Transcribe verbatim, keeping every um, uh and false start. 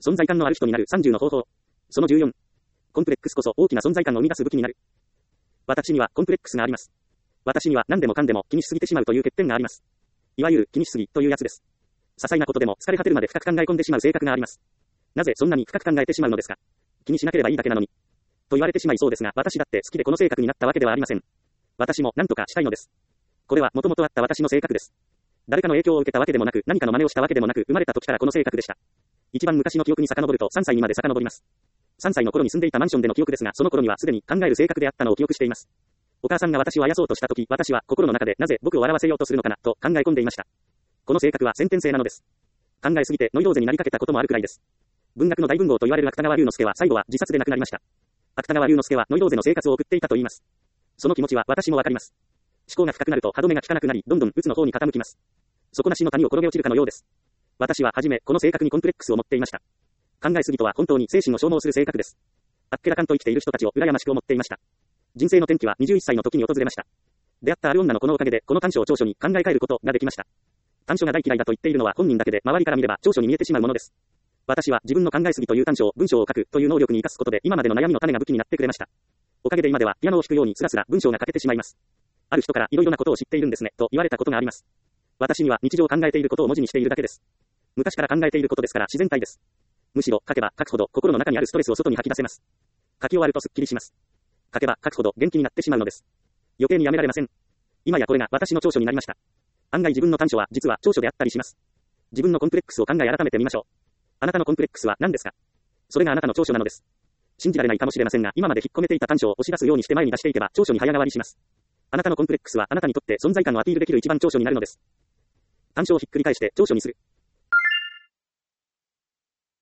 存在感のある人になるさんじゅうの方法。そのじゅうよん。コンプレックスこそ大きな存在感を生み出す武器になる。私にはコンプレックスがあります。私には何でもかんでも気にしすぎてしまうという欠点があります。いわゆる気にしすぎというやつです。些細なことでも疲れ果てるまで深く考え込んでしまう性格があります。なぜそんなに深く考えてしまうのですか。気にしなければいいだけなのに。と言われてしまいそうですが、私だって好きでこの性格になったわけではありません。私も何とかしたいのです。これはもともとあった私の性格です。誰かの影響を受けたわけでもなく、何かの真似をしたわけでもなく、生まれた時からこの性格でした。一番昔の記憶に遡るとさんさいにまで遡ります。さんさいの頃に住んでいたマンションでの記憶ですが、その頃にはすでに考える性格であったのを記憶しています。お母さんが私をあやそうとした時、私は心の中でなぜ僕を笑わせようとするのかなと考え込んでいました。この性格は先天性なのです。考えすぎてノイローゼになりかけたこともあるくらいです。文学の大文豪と言われる芥川龍之介は最後は自殺で亡くなりました。芥川龍之介はノイローゼの生活を送っていたと言います。その気持ちは私もわかります。思考が深くなると歯止めが効かなくなり、どんどん鬱の方に傾きます。底なしの谷を転げ落ちるかのようです。私ははじめこの性格にコンプレックスを持っていました。考えすぎとは本当に精神を消耗する性格です。あっけらかんと生きている人たちを羨ましく思っていました。人生の転機はにじゅういっさいの時に訪れました。出会ったある女のこのおかげでこの短所を長所に考え変えることができました。短所が大嫌いだと言っているのは本人だけで、周りから見れば長所に見えてしまうものです。私は自分の考えすぎという短所を文章を書くという能力に生かすことで今までの悩みの種が武器になってくれました。おかげで今ではピアノを弾くようにスラスラ文章が書けてしまいます。ある人からいろいろなことを知っているんですねと言われたことがあります。私には日常考えていることを文字にしているだけです。昔から考えていることですから自然体です。むしろ書けば書くほど心の中にあるストレスを外に吐き出せます。書き終わるとすっきりします。書けば書くほど元気になってしまうのです。余計にやめられません。今やこれが私の長所になりました。案外自分の短所は実は長所であったりします。自分のコンプレックスを考え改めてみましょう。あなたのコンプレックスは何ですか。それがあなたの長所なのです。信じられないかもしれませんが、今まで引っ込めていた短所を押し出すようにして前に出していけば長所に早変わりします。あなたのコンプレックスはあなたにとって存在感をアピールできる一番長所になるのです。短所をひっくり返して長所にする。